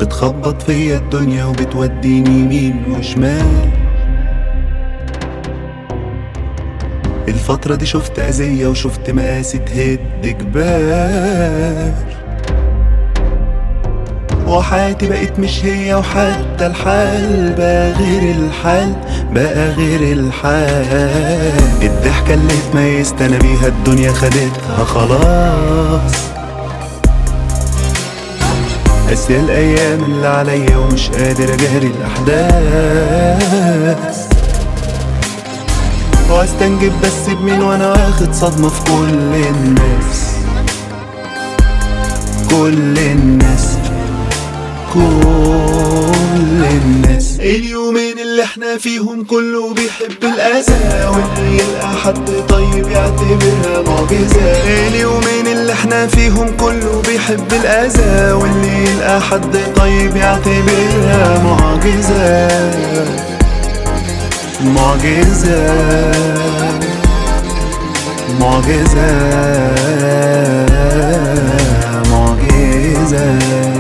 بتخبط فيا الدنيا وبتوديني يمين وشمال. الفترة دي شفت أذية وشفت مقاسي تهد جبال، وحياتي بقت مش هي، وحتى الحال بقى غير الحال، بقى غير الحال. الضحكة اللي اتميزت انا بيها الدنيا خدتها خلاص، قاسية الأيام اللي عليا ومش قادر أجاري الأحداث، واستنجد بس بمين وانا واخد صدمة في كل الناس، كل الناس، كل الناس. اليومين اللي احنا فيهم كله بيحب الأذى، واللي يلقى حد طيب يعتبرها معجزة. اليومين اللي احنا فيهم كله بيحب الأذى، واللي يلقى حد طيب يعتبرها معجزة، معجزة، معجزة، معجزة.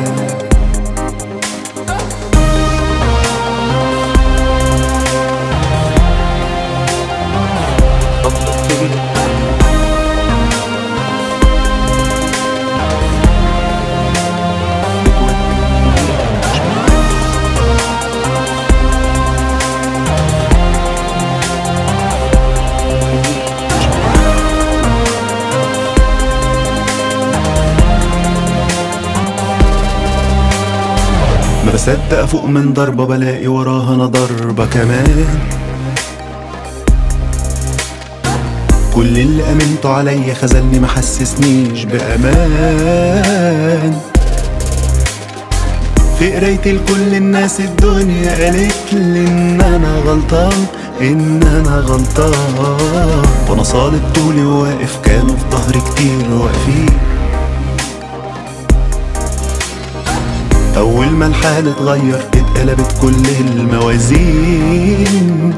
ما بصدق افوق من ضربة بلاقي وراها انا ضربة كمان. كل اللي امنته عليا خذلني ما حسسنيش بامان. في قرايتي لكل الناس الدنيا قالت لي ان انا غلطان، ان انا غلطان، وانا صالب طولي وواقف كانوا في ظهري كتير واقفين. أول ما الحال اتغير اتقلبت كل الموازين،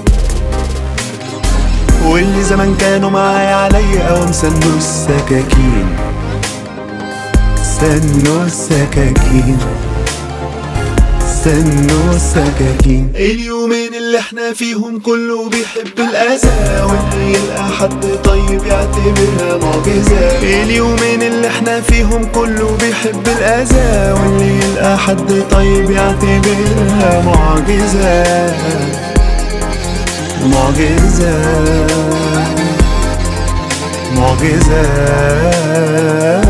واللي زمان كانوا معايا عليا قوام سنوا السكاكين، سنوا السكاكين، سنوا السكاكين. اليومين اللي احنا فيهم كله بيحب الأذى، واللي يلقى حد طيب يعتبرها معجزة. اليومين اللي احنا فيهم كله بيحب الأذى، واللي يلقى حد طيب يعتبرها معجزة، معجزة، معجزة.